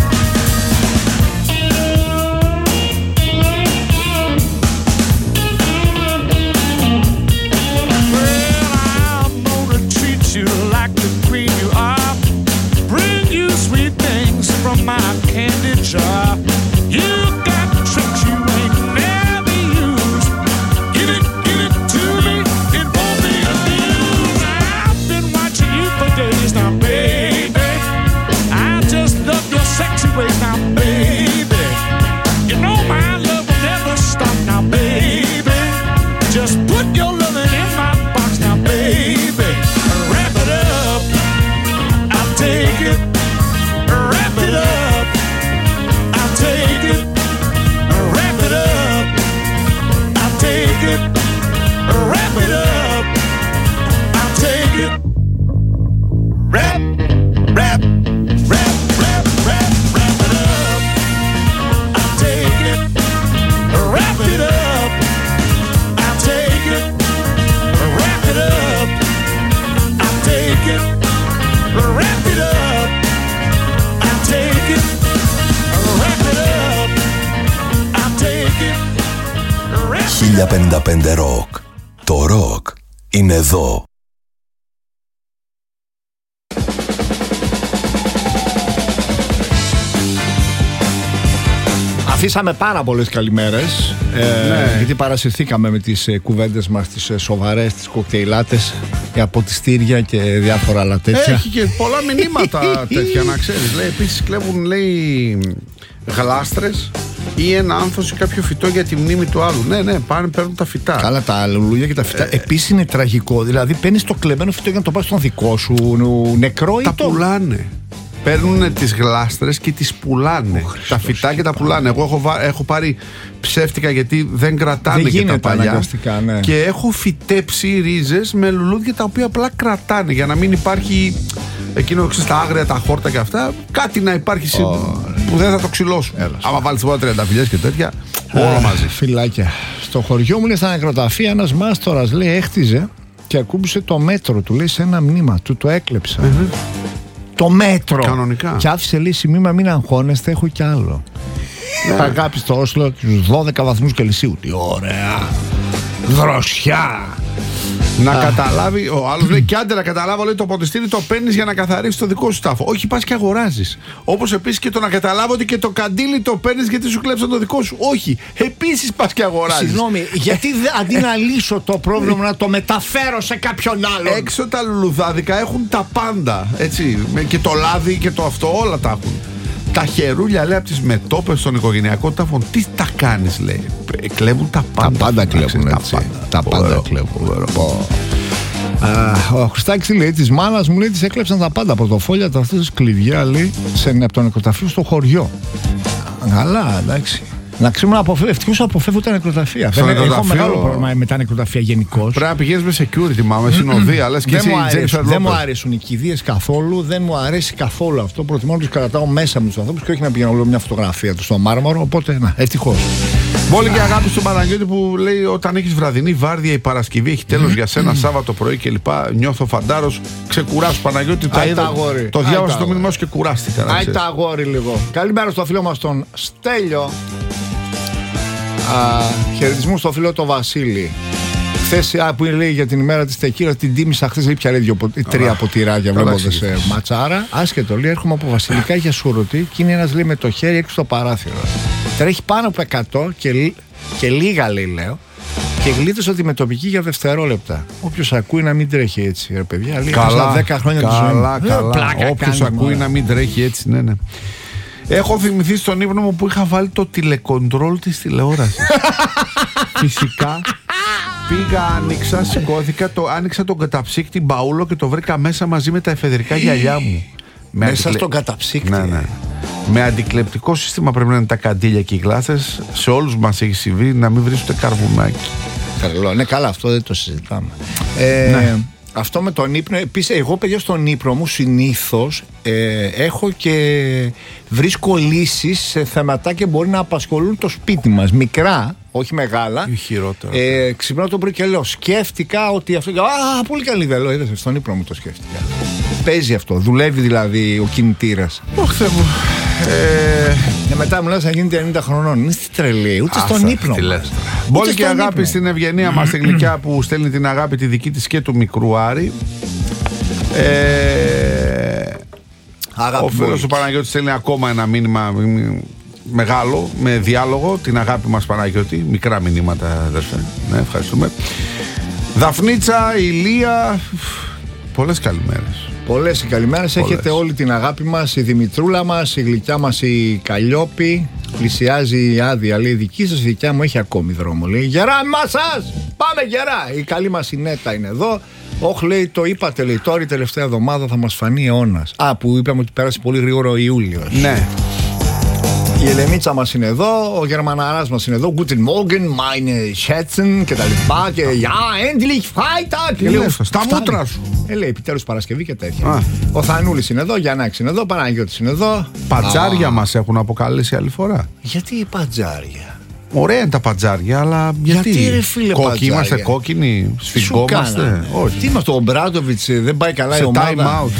Well, I'm gonna treat you like the queen you are. Sweet things from my candy jar. You got tricks you ain't never used. Give it, give it to me, it won't be abused. I've been watching you for days now, baby. I just love your χίλια πενήντα πέντε Rock. Το ροκ είναι εδώ. Αφήσαμε πάρα πολλές καλημέρες, ε, Ναι. γιατί παρασυρθήκαμε με τις ε, κουβέντες μας, τις ε, σοβαρές, τις κοκτέιλάτες, ε, από τη στήρια και διάφορα άλλα τέτοια. Έχει και πολλά μηνύματα τέτοια, να ξέρεις. Λέει, επίσης κλέβουν, λέει, γλάστρες ή ένα άνθος ή κάποιο φυτό για τη μνήμη του άλλου. Ναι, ναι, πάνε, παίρνουν τα φυτά. Καλά, τα λουλούδια και τα φυτά. Ε, Επίσης είναι τραγικό. Δηλαδή παίρνεις το κλεμμένο φυτό για να το πας στον δικό σου νεκρό ή Τα το. πουλάνε. Παίρνουν τις γλάστρες και τις πουλάνε. Τα φυτά και τα πουλάνε. Εγώ έχω, βα- έχω πάρει ψεύτικα γιατί δεν κρατάνε Δεν και τα γίνεται παλιά. αναγκαστικά, ναι. Και έχω φυτέψει ρίζες με λουλούδια τα οποία απλά κρατάνε για να μην υπάρχει εκείνο, ξέρεις, τα άγρια, τα χόρτα και αυτά. Κάτι να υπάρχει συ- που δεν θα το ξυλώσουν. Άμα βάλεις τώρα τριανταφυλλιές και τέτοια, όλο μαζί. Φιλάκια. Στο χωριό μου, λέει, στα νεκροταφεία, ένας μάστορας, λέει, έχτιζε και ακούμπησε το μέτρο του, λέει, σε ένα μνήμα. Του το έκλεψα. Το μέτρο. Κανονικά. Και άφησε, λέει, σημείωμα, μην αγχώνεστε, έχω κι άλλο. Ναι. Τα αγάπη στο Όσλο στους δώδεκα βαθμούς Κελσίου. Τι ωραία. Δροσιά. Να καταλάβει, ο άλλος λέει, και άντε να καταλάβω, λέει, το ποτιστήρι το παίρνεις για να καθαρίσεις το δικό σου τάφο. Όχι, πας και αγοράζεις. Όπως επίσης και το να καταλάβω ότι και το καντήλι το παίρνεις γιατί σου κλέψαν το δικό σου. Όχι, επίσης πας και αγοράζεις. Συγγνώμη, γιατί δε- αντί να λύσω το πρόβλημα να το μεταφέρω σε κάποιον άλλον. Έξω τα λουλουδάδικα έχουν τα πάντα. Έτσι. με- Και το λάδι και το αυτό, όλα τα έχουν. Τα χερούλια, λέει, από τις μετώπες των οικογενειακών τάφων, τι τα κάνεις, λέει. Ε, Κλέβουν τα Τα πάντα. πάντα Να κλέβουν, ξέρεις, έτσι. Τα Ωραίο, πάντα κλέβουν. ωραίο. Πω. Α, ο Χριστάκης λέει, της μάνας μου, λέει, της έκλεψαν τα πάντα. Πορτοφόλια, ταυτές κλειδιά, λέει, σε, από το νεκροταφείο στο χωριό. Καλά, εντάξει. Να ξέρουμε να αποφεύγω. Ευτυχώς αποφεύγω τα νεκροταφεία. Στο Δεν έχω νεκροταφείο- μεγάλο πρόβλημα με τα νεκροταφεία γενικώς. Πρέπει να πηγαίνεις με security, μα με συνοδεία. Λες και Δεν εσύ, μου, Jennifer αρέσουν, δεν μου Lopez. αρέσουν οι κηδείες καθόλου, δεν μου αρέσει καθόλου αυτό. Προτιμώ να τους κρατάω μέσα με τους ανθρώπους και όχι να πηγαίνω όλο μια φωτογραφία του στο μάρμαρο. Οπότε, να, ευτυχώς. Μπόλη και αγάπη στον Παναγιώτη που λέει: όταν έχεις βραδινή βάρδια, η Παρασκευή έχει τέλος για σένα, Σάββατο πρωί κλπ. Νιώθω φαντάρος. Ξεκουράσου, Παναγιώτη. Τα Άι, είδα, τα αγόρι. το Άι, διάβασα τα το μήνυμά αγόρι. σου και κουράστηκα. να Άι ξέρεις. τα αγόρι λίγο. Καλημέρα στο φίλο μας τον Στέλιο. Α, χαιρετισμού στο φίλο το Βασίλη. Χθες που λέει για την ημέρα της τεκίλας, την τίμησα χθες, λέει, πια λέει δύο, πο- τρία ποτηράκια βλέποντας σε ματσάρα. Άσχετο, λέει, έρχομαι από Βασιλικά για σουρωτή και είναι ένας, λέει, με το χέρι έξω στο παράθυρο. Τρέχει πάνω από εκατό και, λι- και λίγα, λέει, λέω, και γλίτωσε τη μετοπική για δευτερόλεπτα. Όποιος ακούει να μην τρέχει έτσι, ρε παιδιά. Λέει, Καλά, δέκα χρόνια τη ζωή μου. καλά, Ε, καλά. πλάκα Όποιος κάνεις, ακούει μωρέ. να μην τρέχει έτσι, ναι, ναι. Έχω θυμηθεί στον ύπνο μου που είχα βάλει το τηλεκοντρόλ της τηλεόρασης. Φυσικά. Πήγα, άνοιξα, σηκώθηκα, το, άνοιξα τον καταψύκτη μπαούλο και το βρήκα μέσα μαζί με τα εφεδρικά γυαλιά μου. Με Μέσα αντικλε- στον καταψύκτη. Ναι, ναι. Με αντικλεπτικό σύστημα πρέπει να είναι τα καντήλια και οι γλάστρες. Σε όλους μας έχει συμβεί να μην βρίσκονται καρβουνάκι. Τρελό. Ναι, καλά, αυτό δεν το συζητάμε. Ε, Ναι. Αυτό με τον ύπνο. Επίσης, εγώ, παιδιά, στον ύπνο μου συνήθως ε, έχω και βρίσκω λύσεις σε θεματάκια που μπορεί να απασχολούν το σπίτι μας. Μικρά, όχι μεγάλα. Ή χειρότερα. Ε, ξυπνάω το πρωί και λέω: σκέφτηκα ότι αυτό. Α, πολύ καλή ιδέα. Λέω: είδες, στον ύπνο μου το σκέφτηκα. Παίζει αυτό. Δουλεύει δηλαδή ο κινητήρας. Ωχ, Θεέ μου. Ε, Και μετά μου λες να γίνεται ενενήντα χρονών. Είστε τρελοί, ούτε στον Άστα, ύπνο. τι μας. λες. Ούτε Μπόλη και στον αγάπη ύπνο. στην Ευγενία μας τη γλυκιά που στέλνει την αγάπη τη δική της και του μικρού Άρη. Ε, Αγάπη ο φίλος Μπόλη. του Παναγιώτη στέλνει ακόμα ένα μήνυμα μ, μεγάλο με διάλογο. Την αγάπη μας Παναγιώτη. Μικρά μηνύματα, αδερφέ. Ναι, ευχαριστούμε. Δαφνίτσα, Ηλία. Πολλές καλημέρες. Πολλές οι καλημέρες. Πολλές. Έχετε όλη την αγάπη μας, η Δημητρούλα μας, η γλυκιά μας η Καλλιόπη. Πλησιάζει η άδεια, λέει, δική σας, η δικιά μου έχει ακόμη δρόμο. Λέει, γερά μας σας! Πάμε γερά! Η καλή μας η Νέτα είναι εδώ. Όχι, λέει, το είπατε, λέει, τώρα η τελευταία εβδομάδα θα μας φανεί αιώνας. Α, που είπαμε ότι πέρασε πολύ γρήγορο ο Ιούλιος. Ναι. Η Ελενίτσα μας είναι εδώ, ο Γερμαναράς μας είναι εδώ. Guten Morgen, meine Schätzen και τα λοιπά. Και ja, endlich Freitag! Τι λες, στα μούτρα σου. Ε, λέει, επιτέλους Παρασκευή και τέτοια. Α. Ο Θανούλης είναι εδώ, Γιαννάκης είναι εδώ, Παναγιώτης είναι εδώ. Πατζάρια Α, μας έχουν αποκαλέσει άλλη φορά. Γιατί η πατζάρια? Ωραία είναι τα πατζάρια, αλλά γιατί. Γιατί, ρε φίλε, Κόκκι, πατζάρια? είμαστε κόκκινοι, Τι σου σφιγγόμαστε. κάναμε? Όχι. Τι είμαστε, ο Μπράντοβιτς δεν πάει καλά η Σε time ομάδα. out.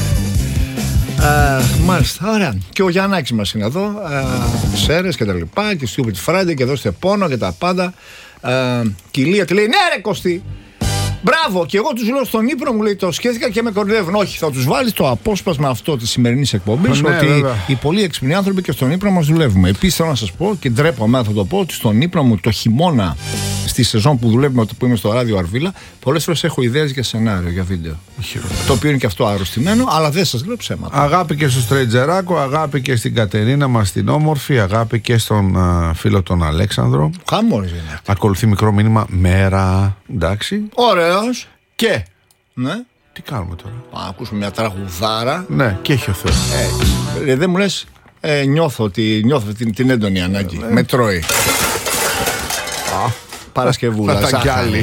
Α, μάλιστα, ωραία. Και ο Γιαννάκης μας είναι εδώ. Α, Σέρες και τα λοιπά. Και Stupid Friday και δώστε πόνο και τα πάντα. ε, κοιλία και λέει ναι, ρε Κωστή. Μπράβο, και εγώ τους λέω στον ύπνο μου, λέει, το σκέφτηκα και με κορυδεύουν. Όχι, θα τους βάλεις το απόσπασμα αυτό της σημερινής εκπομπής, ναι, ότι βέβαια. οι πολύ έξυπνοι άνθρωποι και στον ύπνο μας δουλεύουμε. Επίσης θέλω να σας πω, και ντρέπομαι αν θα το πω, ότι στον ύπνο μου το χειμώνα, στη σεζόν που δουλεύουμε, που είμαι στο ράδιο Αρβίλα, πολλές φορές έχω ιδέες για σενάριο, για βίντεο. Το οποίο είναι και αυτό αρρωστημένο, αλλά δεν σας λέω ψέματα. Αγάπη και στο Στρέτζεράκο, αγάπη και στην Κατερίνα μας την όμορφη, αγάπη και στον α, φίλο τον Αλέξανδρο. Χαμόρις είναι. Ακολουθεί μικρό μήνυμα μέρα. Εντάξει. Ωραίος. Και. Ναι. Τι κάνουμε τώρα. Α, ακούσουμε μια τραγουδάρα. Ναι, και έχει ο Θεός. Ε, δεν μου λες, ε, νιώθω, ότι, νιώθω την, την έντονη ανάγκη. Ε. Με τρώει. Α, Παρασκευούλα. Θα ήταν κι άλλοι.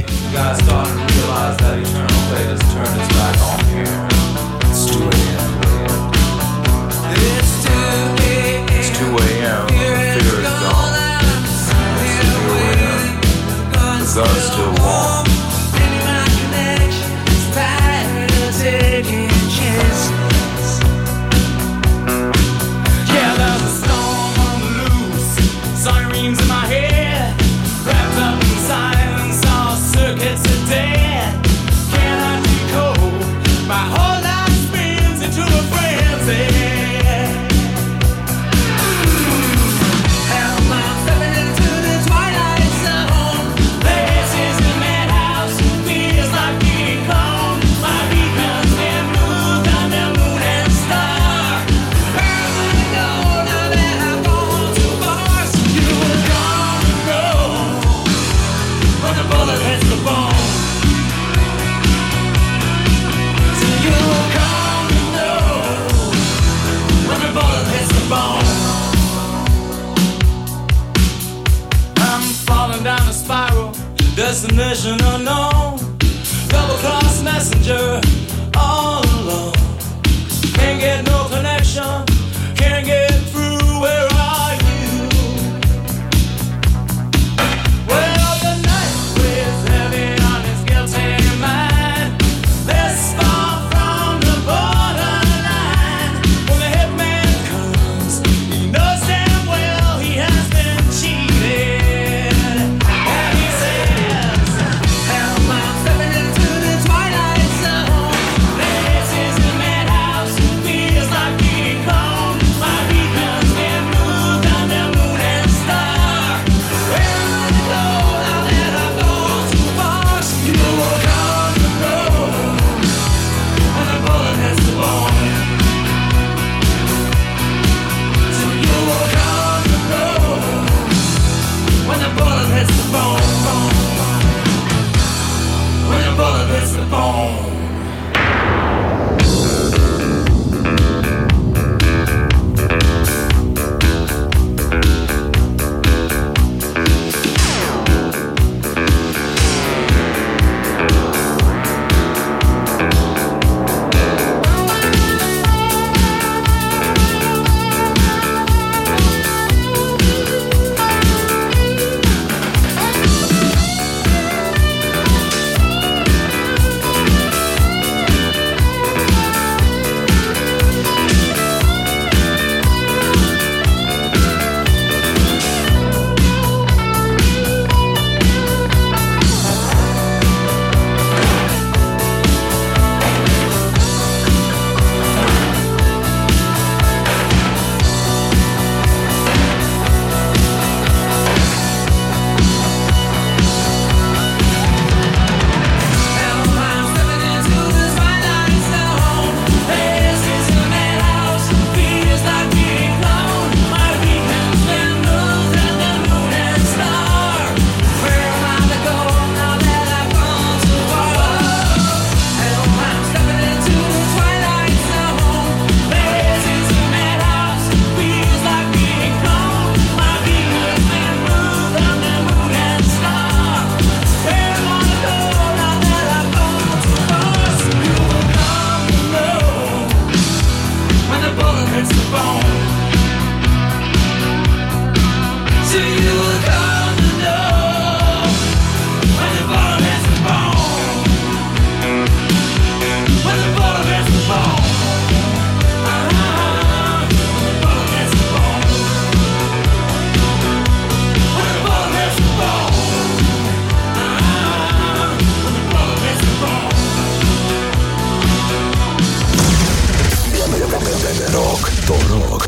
Destination unknown, double cross messenger, all alone. Can't get no connection, can't get through. Where are you? Well, the night weighs heavy on his guilty mind. This far from the borderline. When the hitman comes, he knows damn well he has been cheated. And he says, "Am I stepping into the twilight zone? This is the madhouse, feels like King Kong. My beacon's been moved on the moon and star. Where I go now that I've gone too far? You were gone to go when the bullet hits the bone. So you were gone to go when the bullet hits the bone. When the bullet hits the bone."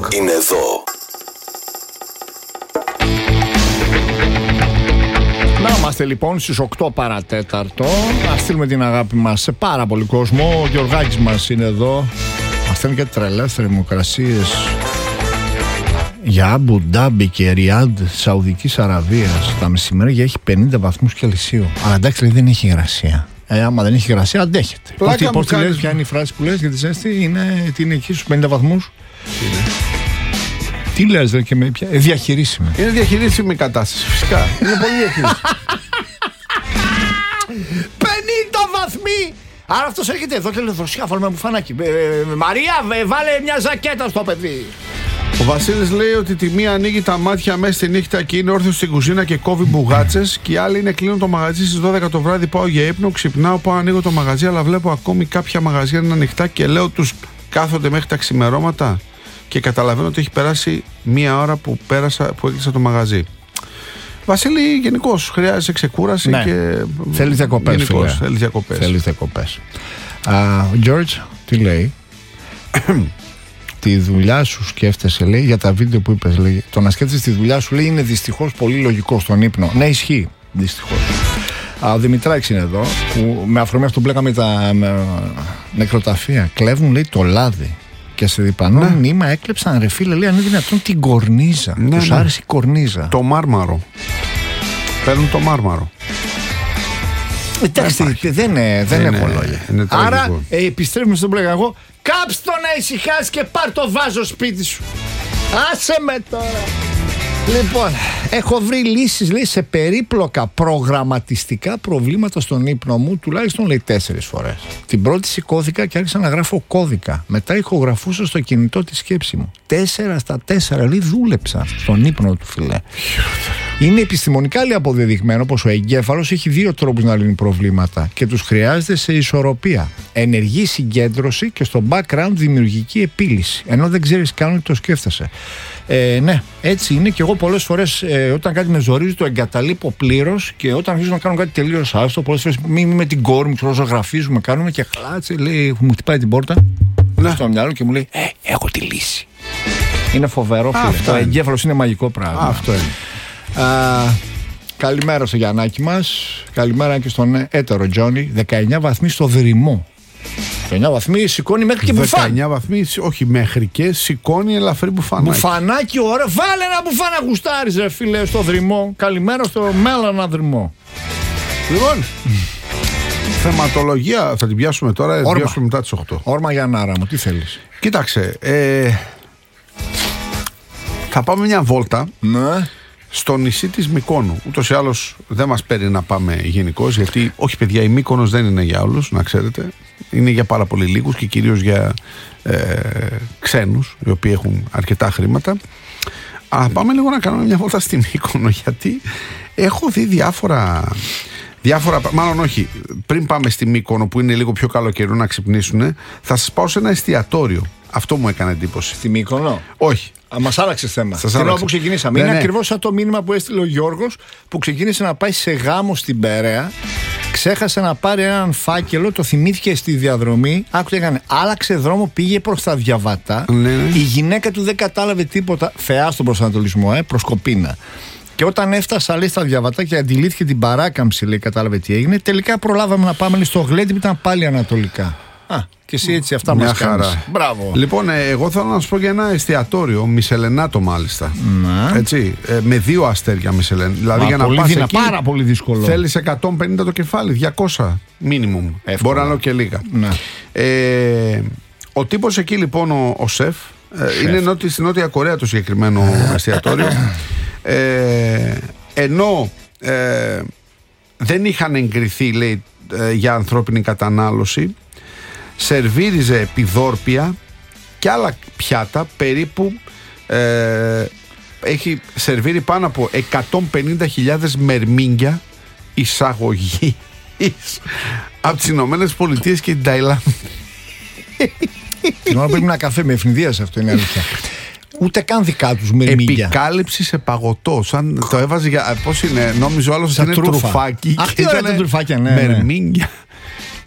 είναι εδώ. Να είμαστε λοιπόν στις οκτώ παρατέταρτο. Να στείλουμε την αγάπη μας σε πάρα πολύ κόσμο. Ο Γιωργάκης μας είναι εδώ. Μας στέλνει και τρελές θερμοκρασίες για Αμπου Ντάμπι και Ριάντ Σαουδικής Αραβίας. Τα μεσημέρια έχει πενήντα βαθμούς Κελσίου. Αλλά εντάξει, δεν έχει υγρασία. Ε, άμα δεν έχει υγρασία, αντέχεται. Πώς τη λες, ποια είναι η φράση που λες για τη ζέστη? Είναι, τι είναι εκεί στους πενήντα βαθμούς? Είναι. Τι λες, δεν και με πια. Ε, διαχειρίσιμη. Είναι διαχειρίσιμη η κατάσταση, φυσικά. Είναι πολύ διαχειρίσιμη. πενήντα βαθμοί! Άρα αυτός έρχεται εδώ και λέει: Δροσιά, βάλουμε μπουφανάκι. Ε, ε, Μαρία, ε, βάλε μια ζακέτα στο παιδί. Ο Βασίλης λέει ότι τη μία ανοίγει τα μάτια μέσα στη νύχτα και είναι όρθιος στην κουζίνα και κόβει μπουγάτσες. Και η άλλη είναι κλείνω το μαγαζί στις δώδεκα το βράδυ. Πάω για ύπνο, ξυπνάω, πάω ανοίγω το μαγαζί. Αλλά βλέπω ακόμη κάποια μαγαζιά είναι ανοιχτά και λέω τους κάθονται μέχρι τα ξημερώματα. Και καταλαβαίνω ότι έχει περάσει μία ώρα που, πέρασα, που έκλεισα το μαγαζί. Βασίλη, γενικώς χρειάζεται ξεκούραση, ναι, και. Θέλει διακοπές. Θέλει διακοπές. Θέλει διακοπές. Ο George τι λέει? Τη δουλειά σου σκέφτεσαι, λέει, για τα βίντεο που είπες. Λέει, το να σκέφτεσαι τη δουλειά σου, λέει, είναι δυστυχώς πολύ λογικό στον ύπνο. Ναι, ισχύει. Δυστυχώς. Ο Δημητράκης είναι εδώ, που με αφορμή αυτό που λέγαμε τα με, νεκροταφεία. Κλέβουν, λέει, το λάδι. Και σε διπλανό, ναι, μνήμα έκλεψαν, ρε φίλε, λέει, αν είναι δυνατόν, την κορνίζα. Ναι, τους, ναι, άρεσε η κορνίζα. Το μάρμαρο. Παίρνουν το μάρμαρο. Εντάξει, δεν, είναι, δεν είναι, έχω λόγια. Είναι άρα ε, επιστρέφουμε στον πλέγα. Εγώ κάψ' το να ησυχάσει και πάρ' το βάζο σπίτι σου. Άσε με τώρα. Λοιπόν, έχω βρει λύσεις, λέει, σε περίπλοκα προγραμματιστικά προβλήματα στον ύπνο μου, τουλάχιστον, λέει, τέσσερις φορές. Την πρώτη σηκώθηκα και άρχισα να γράφω κώδικα. Μετά ηχογραφούσα στο κινητό τη σκέψη μου. Τέσσερα στα τέσσερα, λέει, δούλεψα στον ύπνο του, φιλέ. Είναι επιστημονικά, λέει, αποδεδειγμένο πως ο εγκέφαλος έχει δύο τρόπους να λύνει προβλήματα και τους χρειάζεται σε ισορροπία. Ενεργή συγκέντρωση και στο background δημιουργική επίλυση. Ενώ δεν ξέρεις καν ότι το σκέφτεσαι. Ε, ναι, έτσι είναι και εγώ πολλές φορές ε, όταν κάτι με ζορίζει το εγκαταλείπω πλήρως και όταν αρχίζω να κάνω κάτι τελείως άστο, πολλές φορές μη, μη με την κόρη μου, ξορογραφίζουμε, κάνουμε και χλάτσε, λέει, μου χτυπάει την πόρτα, ναι, στο μυαλό και μου λέει, ε, έχω τη λύση. Είναι φοβερό, φίλε. Ο εγκέφαλος είναι μαγικό πράγμα. Αυτό είναι. Α, καλημέρα στο Γιαννάκη μας. Καλημέρα και στον έτερο Τζόνι. δεκαεννιά βαθμοί στο Δρυμό. δεκαεννιά βαθμοί, σηκώνει μέχρι και μπουφάν. δεκαεννιά βαθμοί, όχι μέχρι και, σηκώνει ελαφρύ μπουφανάκι. Μπουφανάκι, ωραία. Βάλε ένα μπουφάν να γουστάρεις, ρε φίλε, στο Δρυμό. Καλημέρα στο Μέλανα Δρυμό. Λοιπόν, θεματολογία θα την πιάσουμε τώρα, θα την πιάσουμε μετά τις οκτώ. Όρμα Γιαννάρα μου, τι θέλεις? Κοίταξε, ε, θα πάμε μια βόλτα. Ναι. Στο νησί της Μυκόνου. Ούτως ή άλλως δεν μας παίρνει να πάμε γενικώς, γιατί όχι, παιδιά, η Μύκονος δεν είναι για όλους, να ξέρετε. Είναι για πάρα πολύ λίγους και κυρίως για ε, ξένους, οι οποίοι έχουν αρκετά χρήματα. Αλλά πάμε λίγο να κάνουμε μια βόλτα στη Μύκονο, γιατί έχω δει διάφορα. Διάφορα, μάλλον όχι, πριν πάμε στη Μύκονο που είναι λίγο πιο καλοκαιρό να ξυπνήσουν, θα σας πάω σε ένα εστιατόριο. Αυτό μου έκανε εντύπωση. Στη Μύκονο? Όχι. Μας άλλαξε θέμα. Σας την ώρα άλλαξε. που ξεκινήσαμε. Ναι, είναι ναι. ακριβώς σαν το μήνυμα που έστειλε ο Γιώργος που ξεκίνησε να πάει σε γάμο στην Πέραια. Ξέχασε να πάρει έναν φάκελο, το θυμήθηκε στη διαδρομή. Άκουσε, έκανε. Άλλαξε δρόμο, πήγε προς τα Διαβατά. Ναι, ναι. Η γυναίκα του δεν κατάλαβε τίποτα. Θεά στον προσανατολισμό, ε, προς Κοπίνα. Και όταν έφτασα, λέει, στα Διαβατά και αντιλήφθηκε την παράκαμψη, λέει, κατάλαβε τι έγινε. Τελικά προλάβαμε να πάμε, λέει, στο Γλέντι που ήταν πάλι ανατολικά. Α, και εσύ έτσι αυτά μας κάνεις. Μπράβο. Λοιπόν, ε, εγώ θέλω να σου πω για ένα εστιατόριο, Μισελενάτο μάλιστα. Να. Έτσι, ε, με δύο αστέρια Μισελεν. Δηλαδή, Μα, για να πολύ πας δυνα, εκεί, πάρα πολύ δύσκολο. θέλεις εκατόν πενήντα το κεφάλι, διακόσια μίνιμουμ. Μπορεί να λέω και λίγα. Ναι. Ε, ο τύπος εκεί λοιπόν, ο, ο σεφ, ε, είναι νότι, στη Νότια Κορέα το συγκεκριμένο εστιατόριο. Ε, ενώ ε, δεν είχαν εγκριθεί, λέει, ε, για ανθρώπινη κατανάλωση, σερβίριζε επιδόρπια και άλλα πιάτα, περίπου ε, έχει σερβίρει πάνω από εκατόν πενήντα χιλιάδες μερμήγκια εισαγωγής από τις Ηνωμένες Πολιτείες και την Ταϊλάνδη. Την ώρα πρέπει να καφέ με ευνηδίασε, αυτό είναι αλήθεια. Ούτε καν δικά τους μερμήγκια. Επικάλυψη σε παγωτό. Σαν το έβαζε για. Πώς είναι, νόμιζε ο άλλος ότι είναι τρούφα. τρουφάκι. Αυτή ώρα τα τρουφάκια, ναι. Μερμήγκια.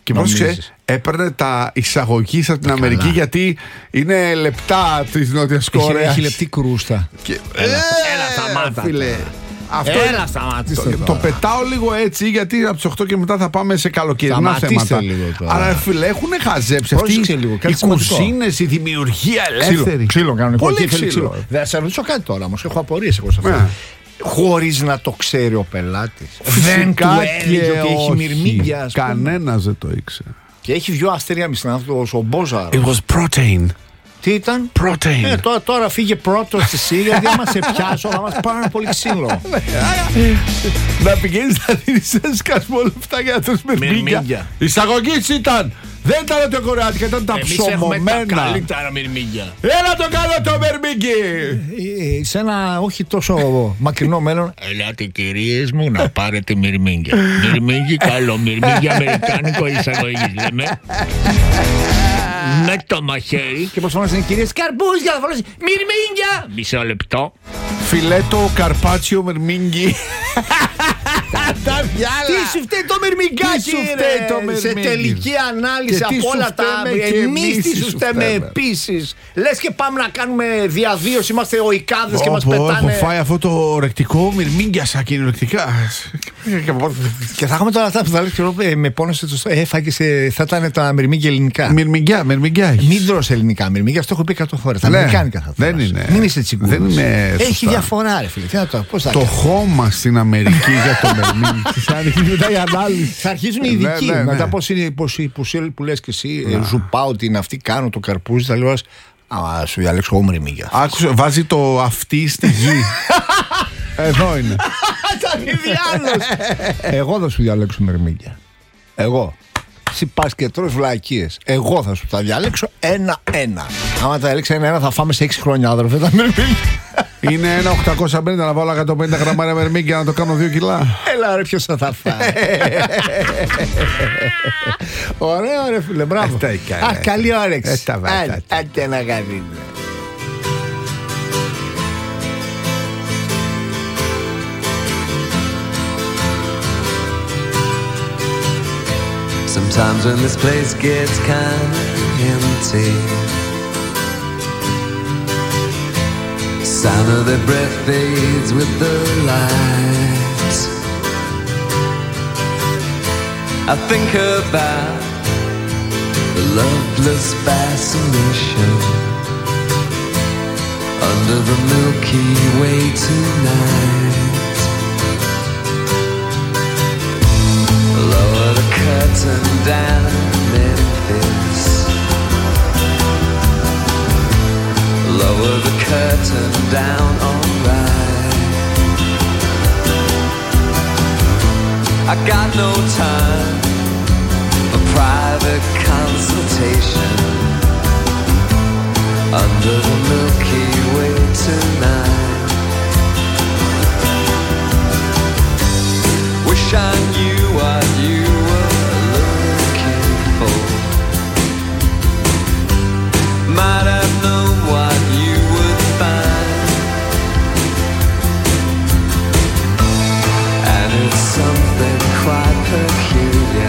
Και πρόσεξε, έπαιρνε τα εισαγωγή από την Καλά. Αμερική γιατί είναι λεπτά τη Νότια Κορέα. Έχει λεπτή κρούστα. Και... Έλα, έλα σταμάτα. Φίλε. Αυτό Έλα, είναι- σταμάτησε το, τώρα. το πετάω λίγο έτσι γιατί από τις οκτώ και μετά θα πάμε σε καλοκαιρινά Σταματήστε θέματα. λίγο τώρα. Αλλά φίλε, έχουν χαζέψει αυτοί Πρόσεξε λίγο, κάτι οι σημαντικό. κουζίνες, η δημιουργία Ξύλο, ελεύθερη. ξύλο κανονικό. Πολύ Και θέλει ξύλο. Δεν θα σε ρωτήσω κάτι τώρα όμως. Έχω απορίες εγώ σε αυτό. Ναι. Χωρίς να το ξέρει ο πελάτης. Δεν Φυσικά του και έλεγε ότι έχει όχι. μυρμήγκια. ας πούμε. Κανένας δεν το ήξερε. Και έχει δυο αστέρια μισθανάτος ο Μπόζαρο. It was protein. Τι ήταν? Protein. Ε, τώρα, τώρα φύγε πρώτο στη Σύρια, γιατί άμα σε πιάσω θα μας πάρουν πολύ ξύλο. Να πηγαίνεις να δίνεις σκασμό λεφτά για τους μυρμήγκια. Μυρμήγκια. Εισαγωγής ήταν. Δεν ήταν τα κορεάτικα, ήταν τα Εμείς έχουμε τα ψωμωμένα. καλύτερα μυρμήγκια. Έλα το κάνω το μυρμήγκι. Ε, σε ένα όχι τόσο μακρινό μέλλον. Ελάτε κυρίες μου να πάρετε μυρμήγκια. Μυρμήγκι καλό, μυρμήγκι αμερικάνικο εισαγωγής λέμε. Με το μαχαίρι. Και πώς φωνάζουν οι κυρίες καρπούζια, θα φωνάζει μυρμήγκια. Μισό λεπτό. Φιλέτο καρπάτσιο μυρμήγκι. Τα διάλα. Τι σου φταίει το μυρμηγκάκι, Τι σου φταίει ρε, το σε μυρμήγκι. τελική ανάλυση Και τι από σου όλα τα. φταίμε και Εμείς εμείς τι τι σου σου φταίμε φταίμε. επίσης. Λες και πάμε να κάνουμε διαδίωση, είμαστε οικάδες και μας Πω, πω, πετάνε. έχω φάει αυτό το ρεκτικό μυρμήγκια σαν κυριολεκτικά. Και θα έχουμε τώρα αυτά που θα λες και εγώ, ε, με πόνεσε το στόμα. Ε, φάγες, ε, θα ήταν τα μυρμήγκια ελληνικά. Μυρμηγκιά, μυρμηγκιά έχεις. Μην τρως ελληνικά μυρμήγκια, αυτό έχω πει εκατό φορές. Τα Ναι, αμερικάνικα θα δεν τρως. είναι. Μην είσαι τσιγκούρας. Δεν είναι Έχει σωστά. διαφορά, ρε φίλε. Τι να το, πώς θα Το κάνω. χώμα στην Αμερική για το μερμήγκι. Θα αρχίσει μετά η ανάλυση. Θα αρχίζουν οι Ναι, ειδικοί. ναι, ναι. Μετά πώς είναι, πώς, πώς, που λες και εσύ, ε, ζουπάω ότι είναι αυτοί, κάνω το καρπούζι, θα λέω. Α, σου διαλέξω εγώ μυρμήγκια. Άκουσε, βάζει το αυτή στη γη. Εδώ είναι. Ήταν ιδιάλος. Εγώ θα σου διαλέξω μυρμήγκια. Εγώ. Εσύ πας και τρως βλακίες. Εγώ θα σου τα διαλέξω ένα-ένα. Άμα τα διαλέξει ένα-ένα θα φάμε σε έξι χρόνια, άδερφε, τα μυρμήγκια. Είναι ένα οκτακόσια πενήντα να βάλω εκατόν πενήντα γραμμάρια μερμήγκια να το κάνω δύο κιλά. Έλα ρε, ποιος θα τα φάει. Ωραία ρε φίλε, μπράβο. Αυτά έκανε. Α, καλή όρεξη. Αυτά βάζα. Άντε, άντε να κάνει. Sometimes when this place gets kind of empty, sound of their breath fades with the light. I think about the loveless fascination under the Milky Way tonight. Lower the curtain down, Memphis. Lower the curtain down, alright. I got no time for private consultation under the Milky Way tonight. Wish I knew what you were looking for. Might have known what you would find. And it's something quite peculiar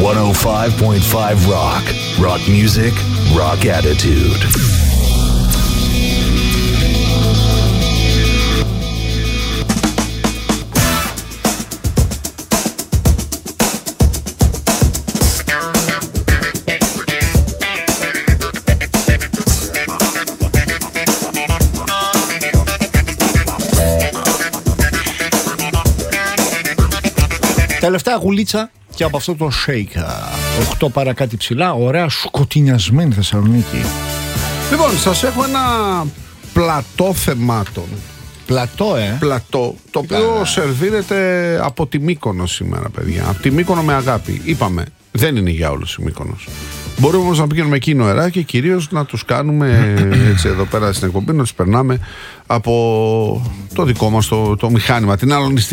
εκατόν πέντε κόμμα πέντε Rock. Rock music, rock attitude. Τελευταία γουλίτσα και από αυτό το shake. οκτώ παρά κάτι ψηλά, ωραία σκοτεινιασμένη Θεσσαλονίκη. Λοιπόν, σας έχω ένα πλατό θεμάτων. Πλατό, ε. Πλατό, το οποίο Καλά. σερβίρεται από τη Μύκονο σήμερα, παιδιά. Από τη Μύκονο με αγάπη. Είπαμε, δεν είναι για όλους η Μύκονος. Μπορούμε όμως να πηγαίνουμε εκεί νοερά και κυρίως να τους κάνουμε έτσι εδώ πέρα στην εκπομπή, να τους περνάμε από το δικό μας το, το μηχάνημα, την αλωνιστική